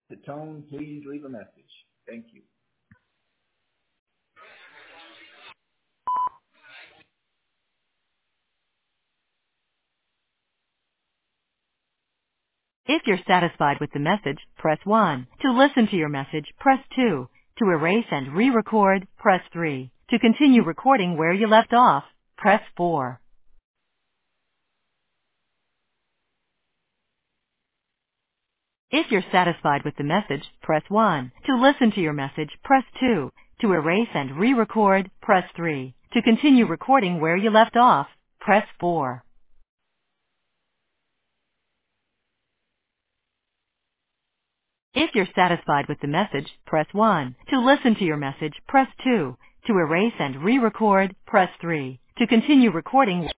The tone, please leave a message. Thank you. If you're satisfied with the message, press 1. To listen to your message, press 2. To erase and re-record, press 3. To continue recording where you left off, press 4. If you're satisfied with the message, press 1. To listen to your message, press 2. To erase and re-record, press 3. To continue recording where you left off, press 4. If you're satisfied with the message, press 1. To listen to your message, press 2. To erase and re-record, press 3. To continue recording